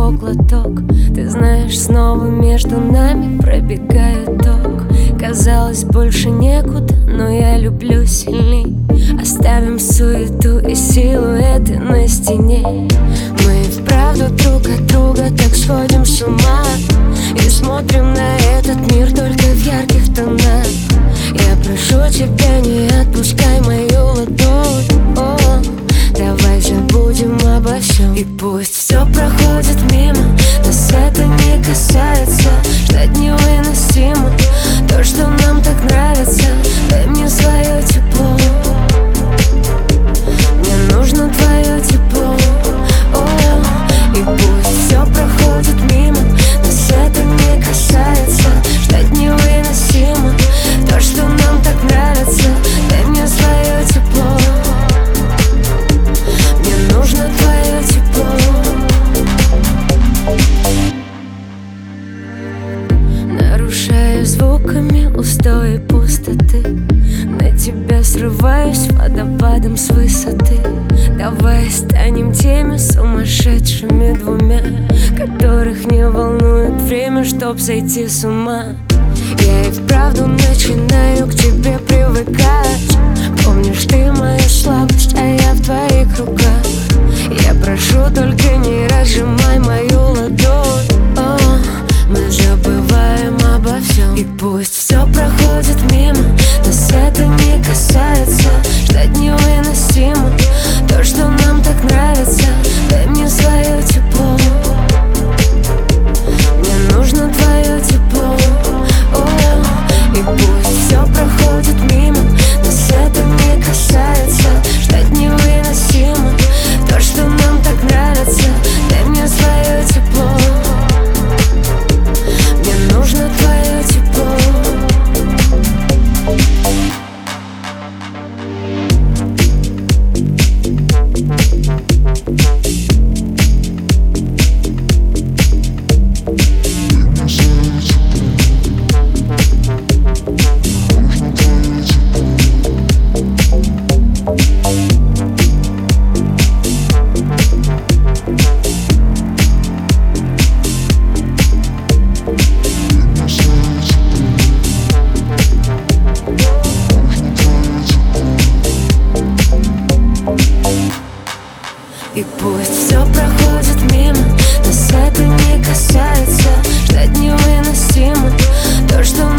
его глоток. Ты знаешь, снова между нами пробегает ток. Казалось, больше некуда, но я люблю сильней. Оставим суету и силуэты на стене. Мы вправду друг от друга так сходим с ума и смотрим на этот мир только в ярких тонах. Я прошу тебя, не отпускай мою ладонь. О, давай забудем обо всем. И пусть все проходит мимо, нас это не касается. Ждать невыносимо то, что нам так нравится. Дай мне свое тепло, мне нужно твое тепло. О, и пусть все проходит мимо, нас это не касается. Ждать невыносимо то, что нам так нравится. Дай мне свое тепло, мне нужно твое тепло. Нарушаю звуками устои пустоты. На тебя срываюсь водопадом с высоты. Давай станем теми сумасшедшими двумя, которых не волнует время, чтоб сойти с ума. Я и вправду начинаю к тебе привыкать. Помнишь, ты моя слабость, а я в твоих руках. Я прошу, только не разжимай мою ладонь. О, мы забываем обо всем. И пусть все проходит мимо, нас это не касается. Ждать невыносимо то, что нам так нравится. Дай мне свое тепло, мне нужно твое тепло. О, и пусть все проходит мимо, нас это не касается. Ждать невыносимо то, что нам так нравится. Дай мне свое тепло, мне нужно твое тепло. И пусть все проходит мимо, нас это не касается. Ждать невыносимо то, что